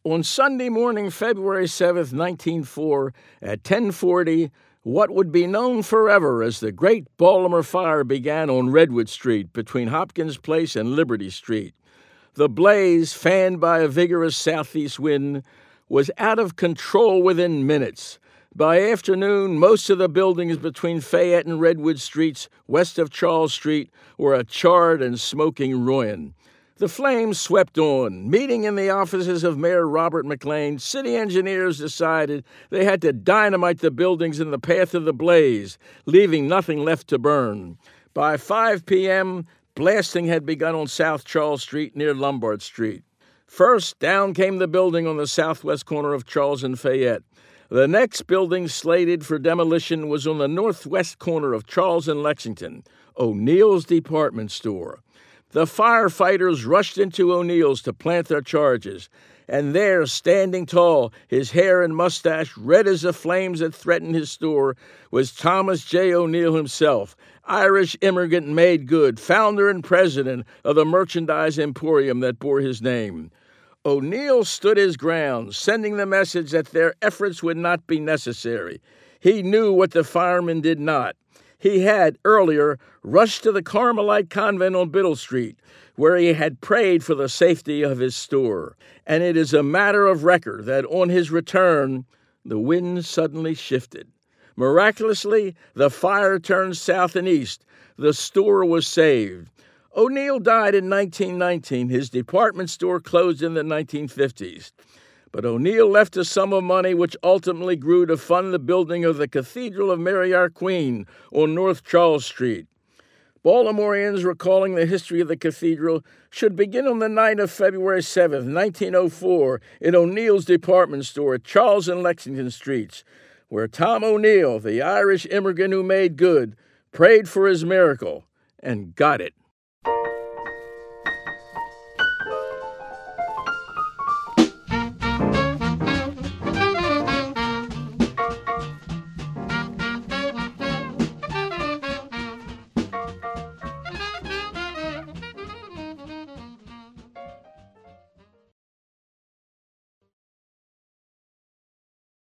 On Sunday morning, February 7th, 1904, at 10:40, what would be known forever as the Great Baltimore Fire began on Redwood Street between Hopkins Place and Liberty Street. The blaze, fanned by a vigorous southeast wind, was out of control within minutes. By afternoon, most of the buildings between Fayette and Redwood Streets, west of Charles Street, were a charred and smoking ruin. The flames swept on. Meeting in the offices of Mayor Robert McLean, city engineers decided they had to dynamite the buildings in the path of the blaze, leaving nothing left to burn. By 5 p.m., blasting had begun on South Charles Street near Lombard Street. First, down came the building on the southwest corner of Charles and Fayette. The next building slated for demolition was on the northwest corner of Charles and Lexington, O'Neill's department store. The firefighters rushed into O'Neill's to plant their charges, and there, standing tall, his hair and mustache red as the flames that threatened his store, was Thomas J. O'Neill himself, Irish immigrant made good, founder and president of the merchandise emporium that bore his name. O'Neill stood his ground, sending the message that their efforts would not be necessary. He knew what the firemen did not. He had, earlier, rushed to the Carmelite convent on Biddle Street, where he had prayed for the safety of his store. And it is a matter of record that on his return, the wind suddenly shifted. Miraculously, the fire turned south and east. The store was saved. O'Neill died in 1919. His department store closed in the 1950s. But O'Neill left a sum of money which ultimately grew to fund the building of the Cathedral of Mary Our Queen on North Charles Street. Baltimoreans recalling the history of the cathedral should begin on the night of February 7th, 1904, in O'Neill's department store at Charles and Lexington Streets, where Tom O'Neill, the Irish immigrant who made good, prayed for his miracle and got it.